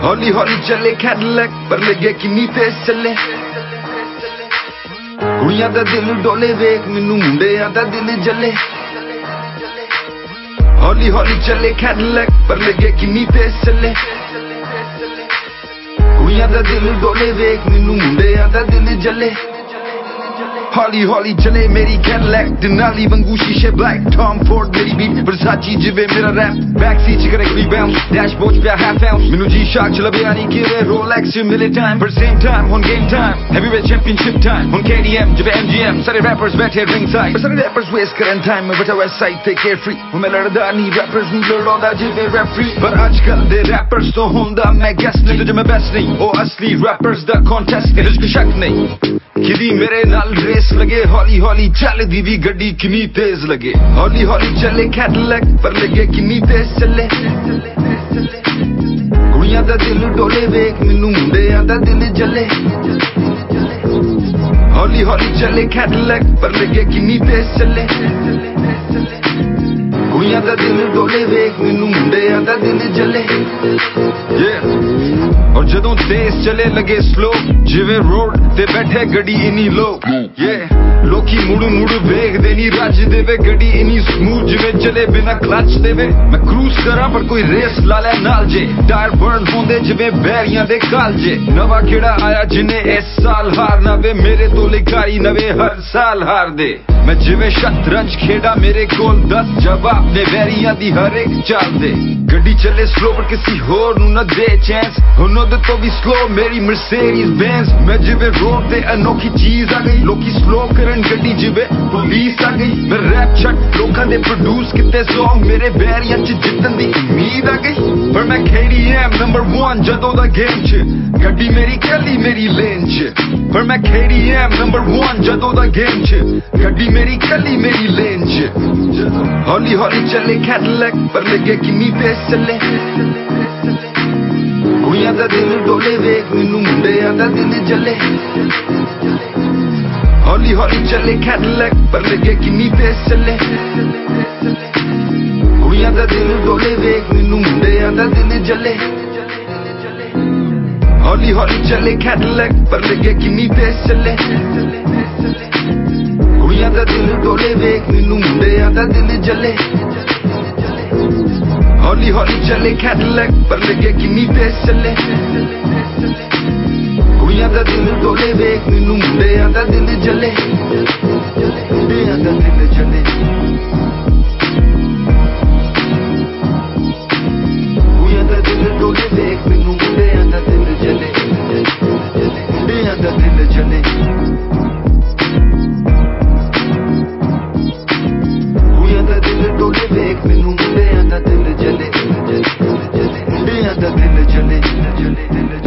हौली हौली चले कैडिलैक पर लगे किन्नी तेज चले। कुड़ियां दा दिल डोले वेख मैनू मुंडियां दा दिल जले। हौली हौली चले कैडिलैक पर लगे किन्नी तेज चले। कुड़ियां दा दिल डोले वेख मैनू मुंडियां दा दिल जले। हौली हौली चले मेरी कैडिलैक डिनाली वांगू शीशे ब्लैक। टॉम फोर्ड मेरी बीट वर्साची जिवे मेरा रैप। बैक सीट च करे कोई बाउंस डैशबोर्ड पे हाफ आउंस मैनू जी शॉक च लबे आनी किरे रोलेक्स च मिले टाइम पर सेम टाइम हुन game time heavyweight championship time हुन KDM जिवे MGM सारे रैपर्स बैठे रिंग साइड पर सारे रैपर्स वेस्ट करन टाइम मैं बटा वेस्ट साइड ते केयर फ्री हुन मैं लड़दा नहीं रैपर्स नु लड़दा जिवे रेफरी पर आजकल दे रैपर्स तो होंदा मैं गेस नहीं तो जो मैं बेस्ट नहीं ओ असली रैपर्स दा कॉन्टेस्ट इच कोई शक नहीं किदी मेरे नाल रेस लगे। हौली हौली चलदी दी गड्डी किन्नी तेज लगे। हौली हौली चले कैडिलैक पर लगे किन्नी तेज चले। कुड़ियां दा दिल डोले वेख मैनू मुंडियां दा दिल जले। हौली हौली चले कैडिलैक पर लगे किन्नी तेज चले। कुड़ियां दा दिल डोले वेख मैनू मुंडियां दा दिल जले। और जदों तेज चले लगे स्लो जिवे रोड ते बैठे गड्डी इनी लो। लोकी मुड़ मुड़ वेख देनी रज देवे गड्डी इनी स्मूथ जिवे चले बिना क्लच देवे। मैं क्रूज करा पर कोई रेस ला ले नाल जे टायर बर्न होंदे जिवे बैरियां दे काल जे। नवा केड़ा आया जिन्ने इस साल हारना वे मेरे तो लिखाई नवे हर साल हार दे। मैं जिवे शतरंज खेड़ा मेरे कोल 10 जवाब ने बैरियां दी हर एक चाल दे। गड्डी चले स्लो पर किसी होर नू ना दे चांस हुन ओदे तो भी स्लो मेरी मर्सिडीज बेंज। मैं जिवे रोड ते अनोखी चीज आ गई लोकी स्लो करन गड्डी जिवे पुलिस आ गई। मैं रैप छट लोकां दे प्रोड्यूस किते सॉन्ग मेरे बैरियां च जितन दी उम्मीद आ गई। पर मैं KDM नंबर 1 जदों दा गेम च गड्डी मेरी कली मेरी लेन च। पर मैं KDM नंबर 1 जदों दा गेम च गड्डी मेरी कली मेरी लेन च। हौली हौली चले कैडिलैक पर लगे किन्नी तेज चले। कुड़ियां दा दिल डोले वेख मैनू मुंडियां दा दिल जले। हौली हौली चले कैडिलैक पर लगे किन्नी तेज चले। कुड़ियां दा दिल डोले वेख मैनू मुंडियां दा दिल जले। हौली हौली चले कैडिलैक पर लगे किन्नी तेज चले। कुड़ियां दा दिल डोले वेख मैनू मुंडियां दा दिल जले। हौली हौली चले कैडिलैक पर लगे किन्नी तेज चले। कुड़ियां दा दिल डोले वेख मैनू मुंडियां दा दिल जले। मुंडियां दा दिल जले। कुड़ियां दा दिल डोले वेख मैनू मुंडियां दा दिल जले। मुंडियां दा दिल जले। कुड़ियां दा दिल डोले वेख मैनू मुंडियां दा दिल जले। मुंडियां दा दिल जले।